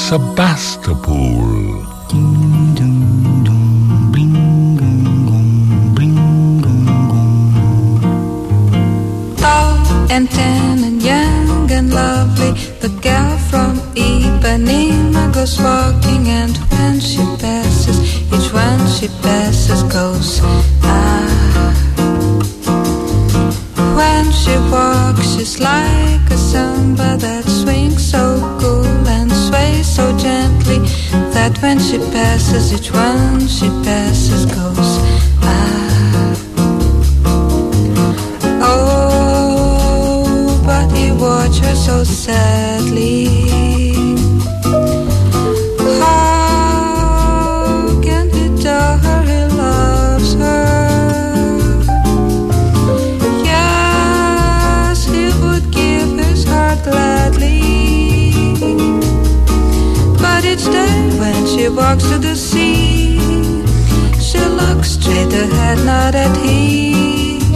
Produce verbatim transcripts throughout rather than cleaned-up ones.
Sebastopol. Tall and tan and young and lovely, the girl from Ipanema goes walking, and when she passes, each one she passes goes ah. When she walks, she's like a samba that swings so cool and sways so gently, that when she passes, each one she passes goes ah. Oh, but he watched her so sadly. How can he tell her he loves her? Yes, he would give his heart gladly. But each day when she walks to the sea, she looks straight ahead, not at him.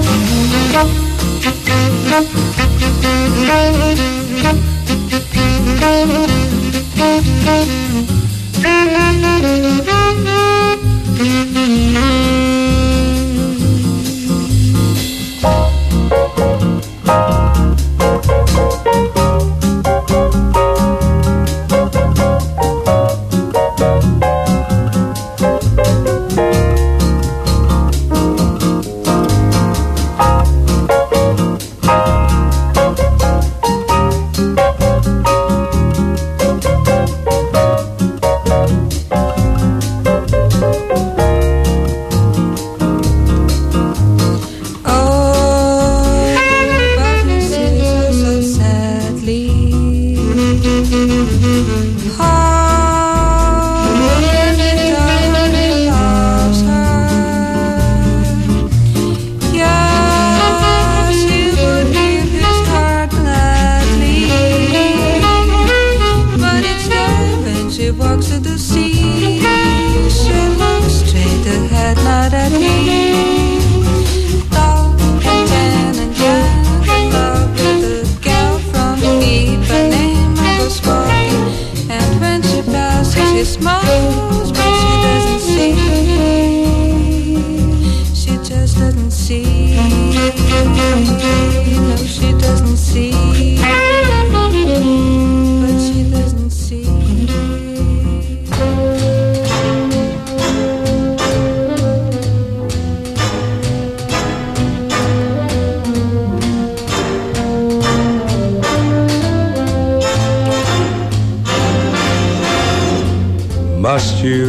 Must you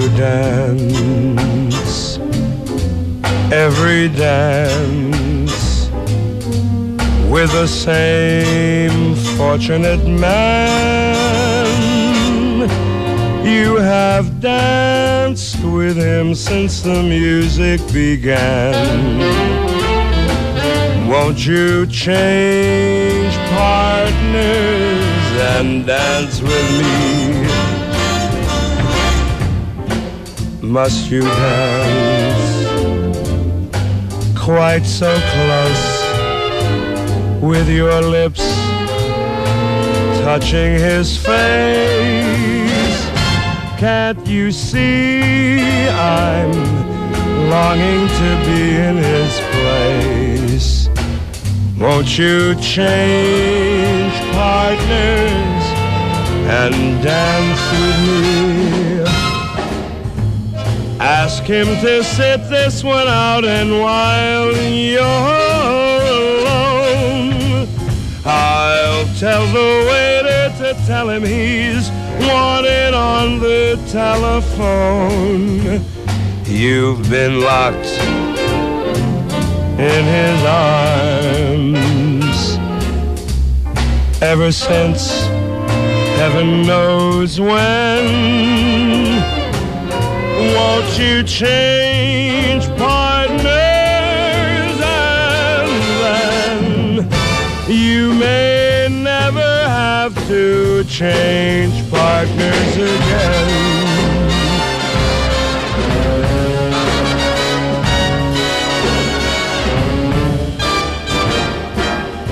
dance every dance with the same fortunate man? You have danced with him since the music began. Won't you change partners and dance with me? Must you dance quite so close, with your lips touching his face? Can't you see I'm longing to be in his place? Won't you change partners and dance with me? Ask him to sit this one out, and while you're alone, I'll tell the waiter to tell him he's wanted on the telephone. You've been locked in his arms ever since heaven knows when. Won't you change partners, and then you may never have to change partners again.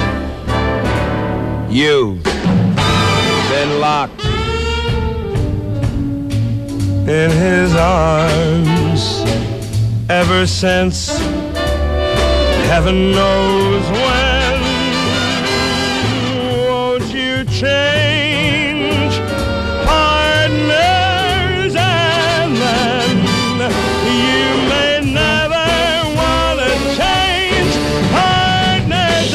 You've been locked in his arms ever since heaven knows when. Won't you change partners and then you may never want to change partners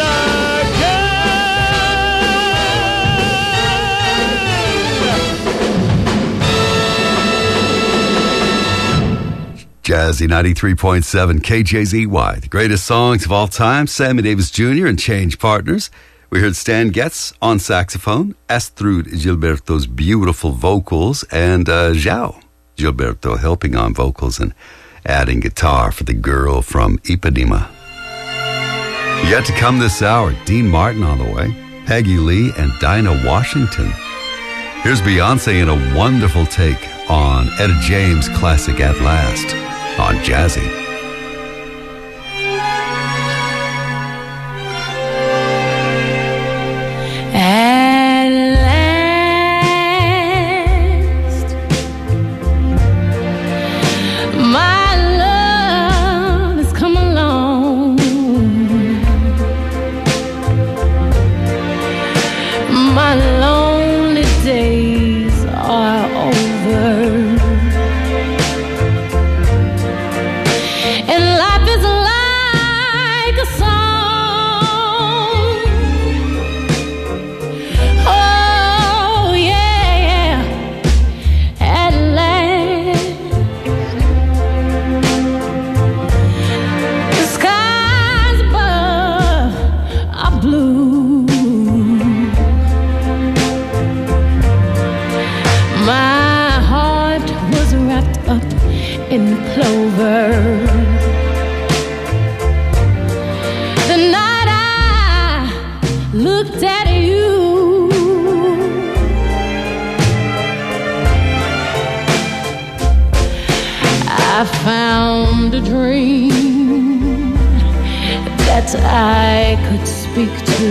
again. Jazzy ninety-three point seven K J Z Y, the greatest songs of all time. Sammy Davis Junior and Change Partners. We heard Stan Getz on saxophone, Astrud Gilberto's beautiful vocals, and uh, João Gilberto helping on vocals and adding guitar for the girl from Ipanema. Yet to come this hour, Dean Martin on the way, Peggy Lee and Dinah Washington. Here's Beyonce in a wonderful take on Etta James' classic At Last on Jazzy. At last, my love has come along. My lonely days are over, and life is like a song. Oh yeah, at last the skies above are blue. My heart was wrapped up in clover the night I looked at you. I found a dream that I could speak to,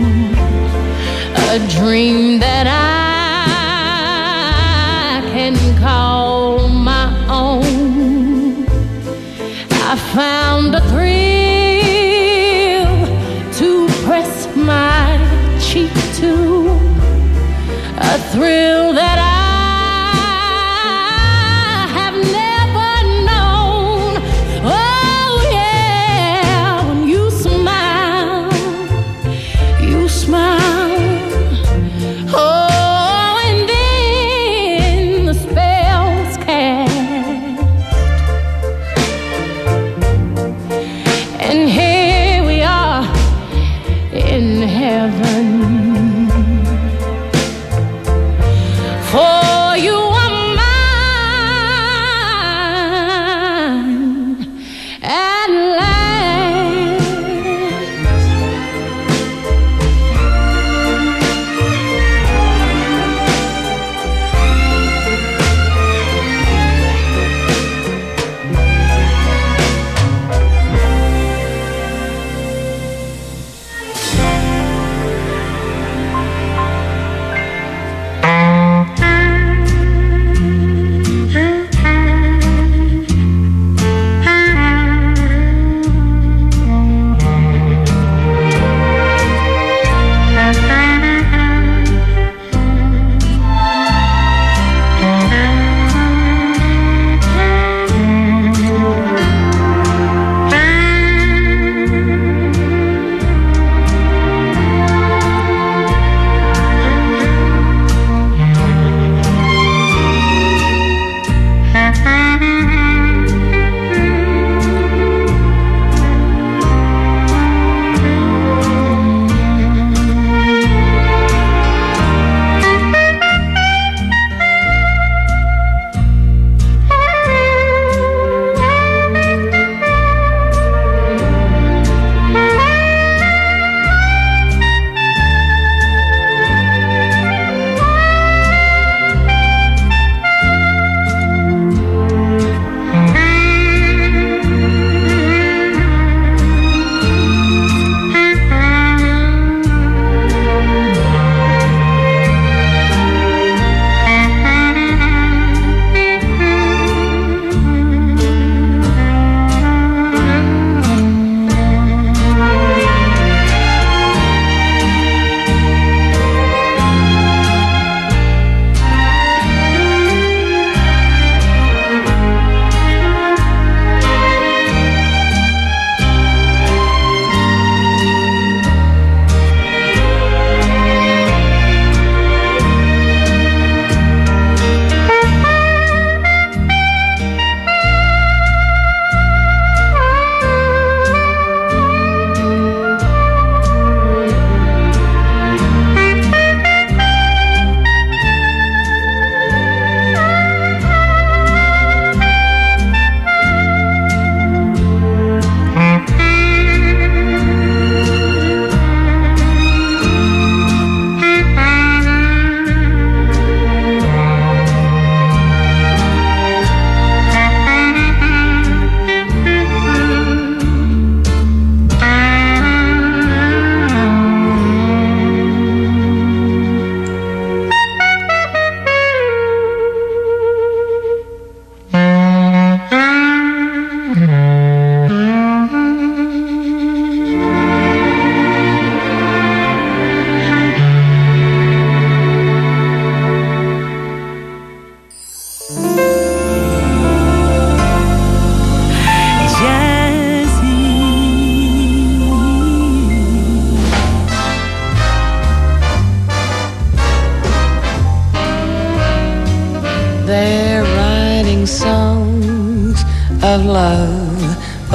a dream that I can call my own. I found a thrill to press my cheek to, a thrill that I have never known. Oh yeah, when you smile, you smile. Oh, and then the spell's cast, and here we are in heaven. For you are mine at last.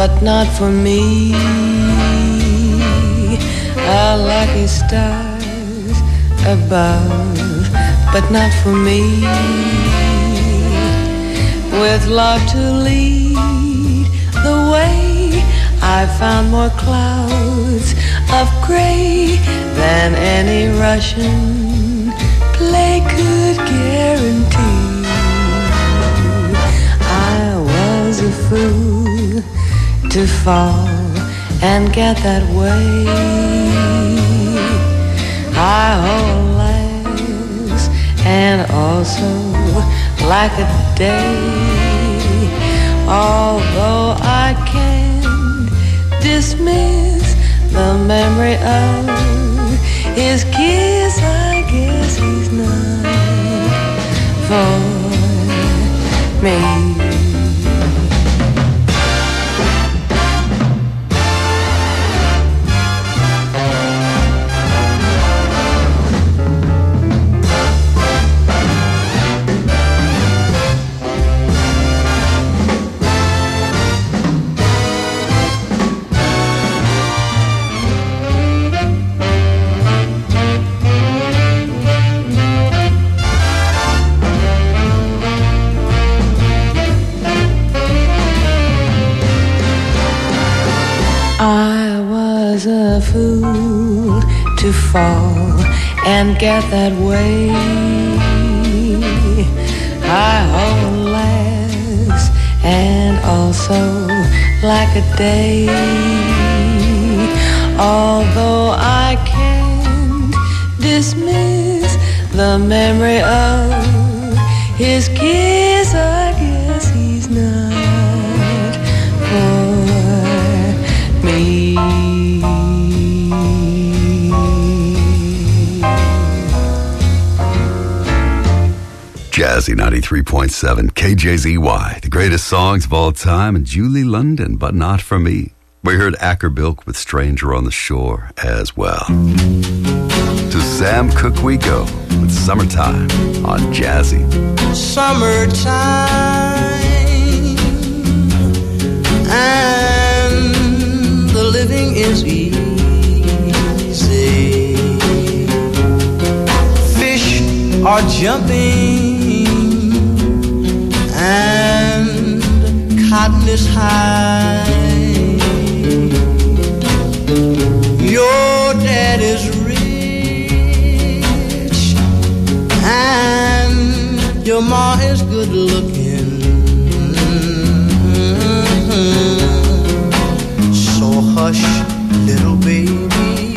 but not for me. A lucky stars above, but not for me. With love to lead the way, I found more clouds of gray than any Russian play could guarantee. I was a fool to fall and get that way. I hold lives and also like a day. Although I can't dismiss the memory of his kiss, I guess he's not for me. I was a fool to fall and get that way. I hold laughs and also like a day. Although I can't dismiss the memory of his kiss, I guess he's not for me. Jazzy ninety-three point seven K J Z Y, the greatest songs of all time, and Julie London, but not for me. We heard Ackerbilk with Stranger on the Shore as well. To Sam Cooke we go with Summertime on Jazzy. Summertime, and the living is easy. Fish are jumping and cotton is high. Your dad is rich and your ma is good looking. So hush, little baby,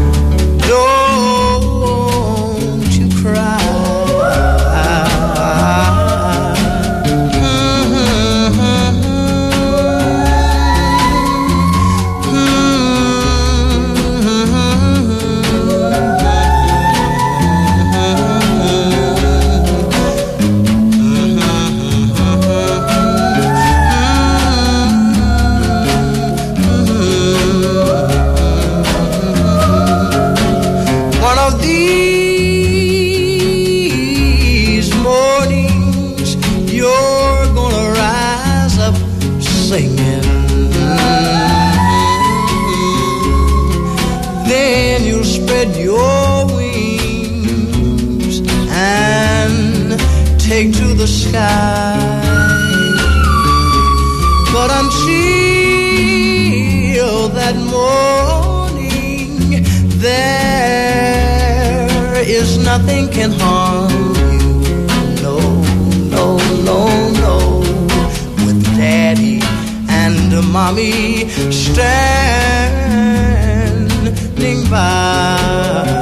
don't you cry. Take to the sky, but until that morning, there is nothing can harm you. No, no, no, no. With daddy and mommy standing by.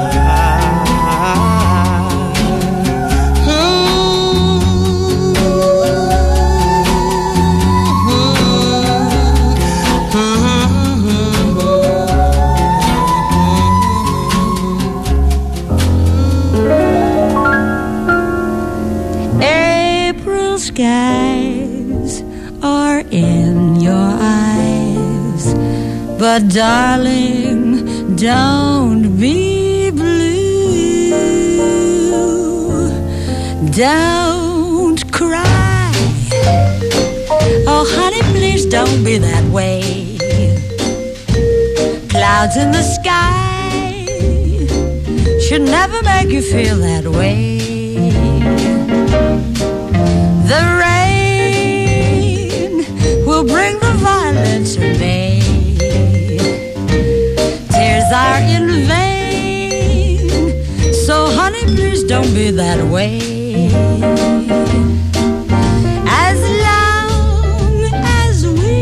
Skies are in your eyes, but darling, don't be blue. Don't cry. Oh, honey, please don't be that way. clouds in the sky should never make you feel that way. The rain will bring the violets in May. Tears are in vain, so honey, please don't be that way. As long as we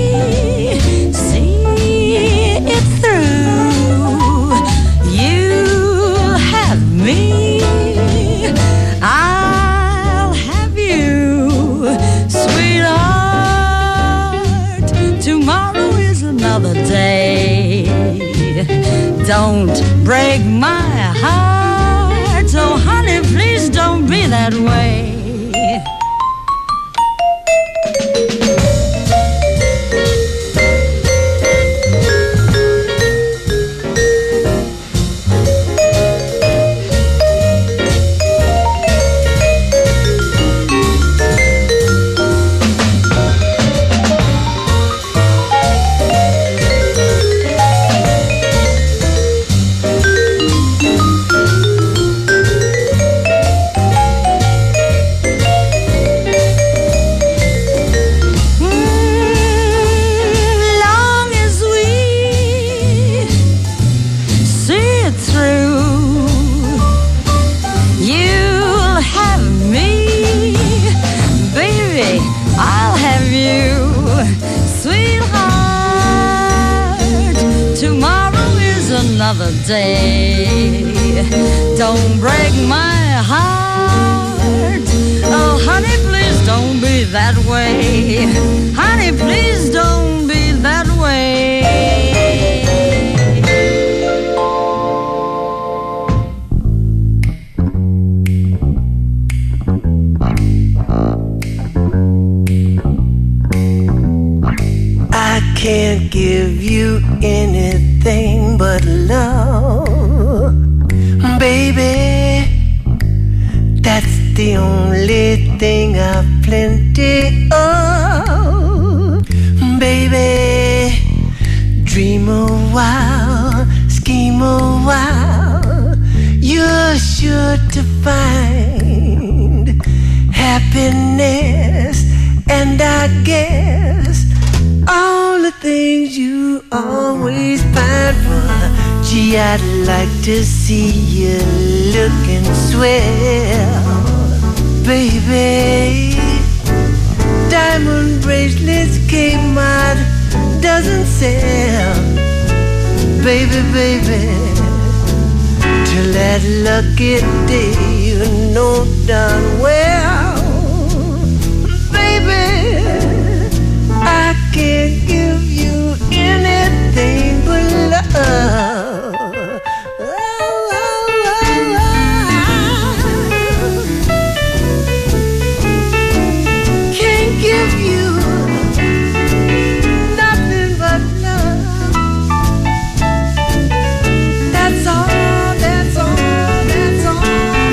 see it through, you'll have me, I'll have you, sweetheart. Tomorrow is another day. Don't break my heart, so honey, please don't be that way. Day. Don't break my heart. Oh, honey, please don't be that way. Honey, please don't be that way. I can't give you anything but love, baby. That's the only thing I've plenty of, baby. Dream a while, scheme a while, you're sure to find happiness, and I guess all the things you always find for. Gee, I'd like to see you looking swell, baby. Diamond bracelets came out, doesn't sell, baby, baby. Till that lucky day, you know darn well, baby, I can't give you anything but love. Oh, oh, oh, oh. Can't give you nothing but love. That's all, that's all, that's all.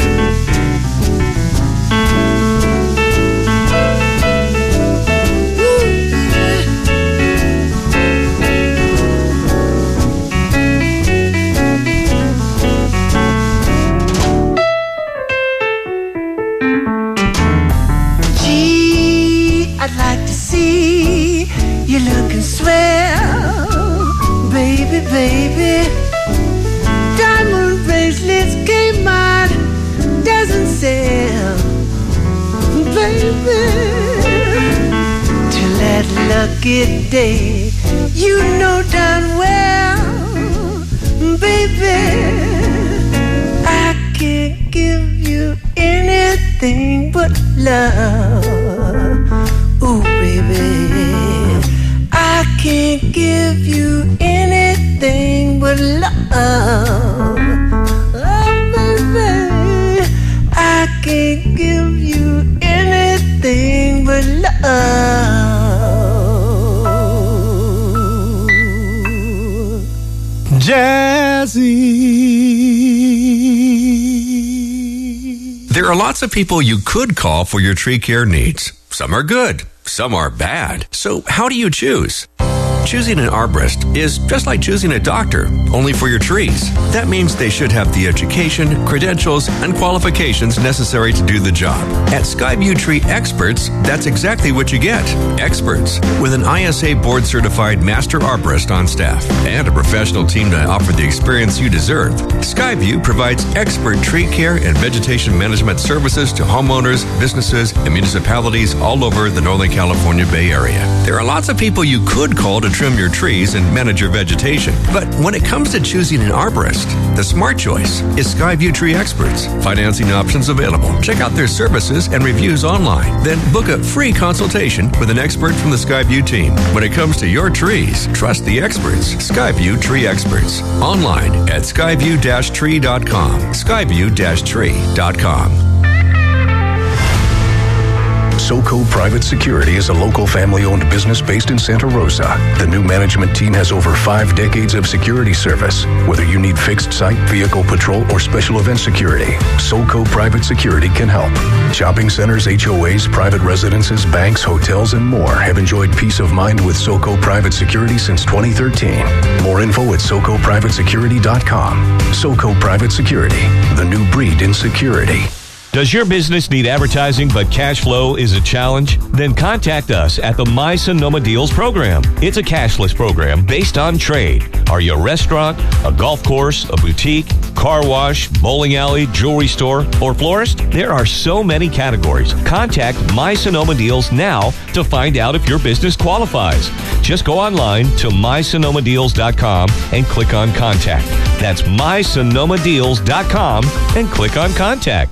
I'd like to see you looking swell, baby, baby. Diamond bracelets came out, doesn't sell, baby. Till that lucky day, you know darn well, baby, I can't give you anything but love. Ooh, baby, I can't give you anything but love. Oh, baby, I can't give you anything but love. Jazzy. There are lots of people you could call for your tree care needs. Some are good, some are bad. So how do you choose? Choosing an arborist is just like choosing a doctor, only for your trees. That means they should have the education, credentials, and qualifications necessary to do the job. At Skyview Tree Experts, that's exactly what you get. Experts with an I S A board-certified master arborist on staff and a professional team to offer the experience you deserve. Skyview provides expert tree care and vegetation management services to homeowners, businesses, and municipalities all over the Northern California Bay Area. There are lots of people you could call to trim your trees and manage your vegetation. But when it comes to choosing an arborist, the smart choice is Skyview Tree Experts. Financing options available. Check out their services and reviews online. Then book a free consultation with an expert from the Skyview team. When it comes to your trees, trust the experts. Skyview Tree Experts. Online at skyview dash tree dot com. skyview dash tree dot com. SoCo Private Security is a local family-owned business based in Santa Rosa. The new management team has over five decades of security service. Whether you need fixed site, vehicle patrol, or special event security, SoCo Private Security can help. Shopping centers, H O As, private residences, banks, hotels, and more have enjoyed peace of mind with SoCo Private Security since twenty thirteen. More info at soco private security dot com. SoCo Private Security, the new breed in security. Does your business need advertising but cash flow is a challenge? Then contact us at the My Sonoma Deals program. It's a cashless program based on trade. Are you a restaurant, a golf course, a boutique, car wash, bowling alley, jewelry store, or florist? There are so many categories. Contact My Sonoma Deals now to find out if your business qualifies. Just go online to my sonoma deals dot com and click on Contact. That's my sonoma deals dot com and click on Contact.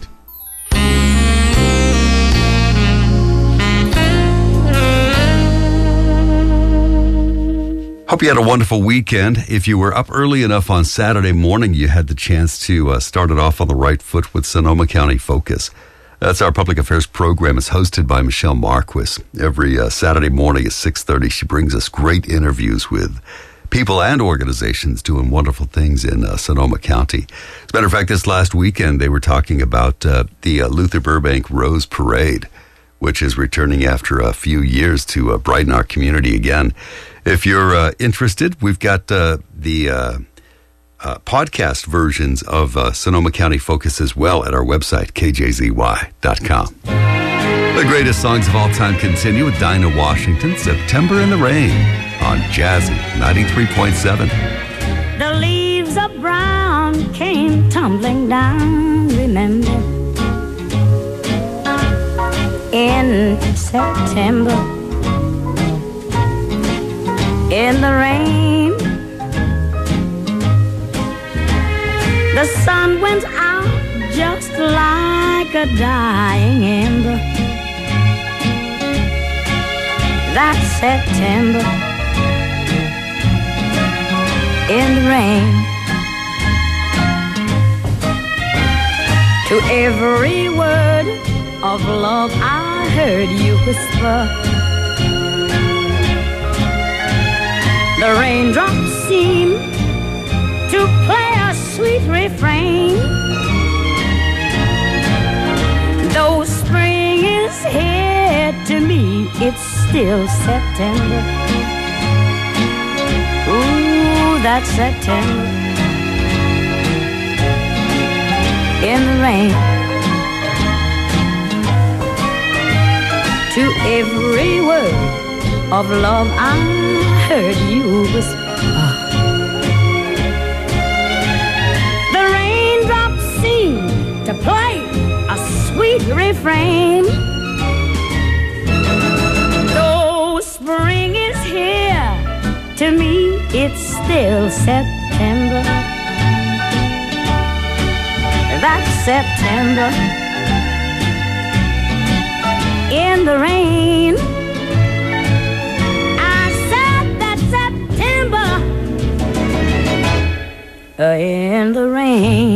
Hope you had a wonderful weekend. If you were up early enough on Saturday morning, you had the chance to uh, start it off on the right foot with Sonoma County Focus. That's our public affairs program. It's hosted by Michelle Marquis. Every uh, Saturday morning at six thirty, she brings us great interviews with people and organizations doing wonderful things in uh, Sonoma County. As a matter of fact, this last weekend, they were talking about uh, the uh, Luther Burbank Rose Parade, which is returning after a few years to uh, brighten our community again. If you're uh, interested, we've got uh, the uh, uh, podcast versions of uh, Sonoma County Focus as well at our website, k j z y dot com. The greatest songs of all time continue with Dinah Washington, September in the Rain, on Jazzy ninety-three point seven. The leaves of brown came tumbling down, remember, in September, in the rain. The sun went out just like a dying ember. That September, in the rain. To every word of love I heard you whisper, the raindrops seem to play a sweet refrain. Though spring is here, to me it's still September. Ooh, that's September in the rain. To every word of love I heard you whisper, the raindrops seem to play a sweet refrain. Though spring is here, to me it's still September. That's September in the rain. I said that September in the rain.